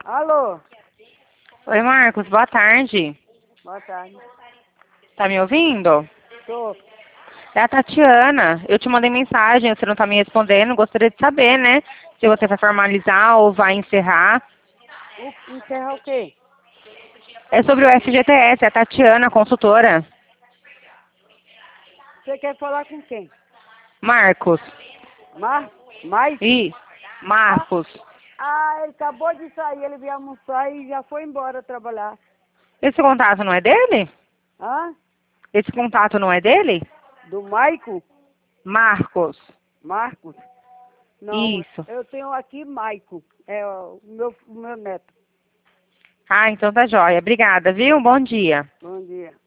Alô? Oi, Marcos, boa tarde. Boa tarde. Tá me ouvindo? Tô. É a Tatiana. Eu te mandei mensagem, você não tá me respondendo. Gostaria de saber, né? Se você vai formalizar ou vai encerrar. Encerrar o quê? É sobre o FGTS, é a Tatiana, consultora. Você quer falar com quem? Marcos. Mike? Ih, Marcos. Ele acabou de sair, ele veio almoçar e já foi embora trabalhar. Esse contato não é dele? Hã? Esse contato não é dele? Do Maico? Marcos. Marcos? Não, Isso. eu tenho aqui Maico. É o meu neto. Ah, então tá jóia. Obrigada, viu? Bom dia. Bom dia.